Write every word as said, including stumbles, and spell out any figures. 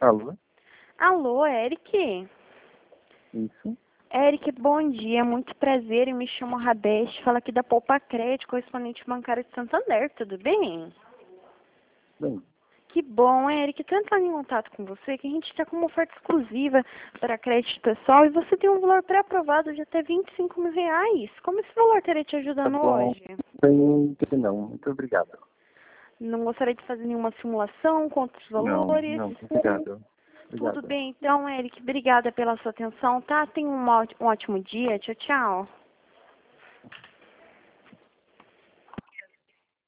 Alô? Alô, Eric? Isso? Eric, bom dia, muito prazer, eu me chamo Radeste, falo aqui da Poupa Crédito, correspondente bancário de Santander, tudo bem? Bem, Que bom, Eric, estou entrando em contato com você, que a gente está com uma oferta exclusiva para crédito pessoal e você tem um valor pré-aprovado de até vinte e cinco mil reais. Como esse valor estaria te tá ajudando bom. hoje? Bem, não, muito obrigado. Não gostaria de fazer nenhuma simulação com outros Não, valores? não, obrigado. Tudo Obrigado. bem, então, Eric, obrigada pela sua atenção, tá? Tenha um ó- um ótimo dia, tchau, tchau.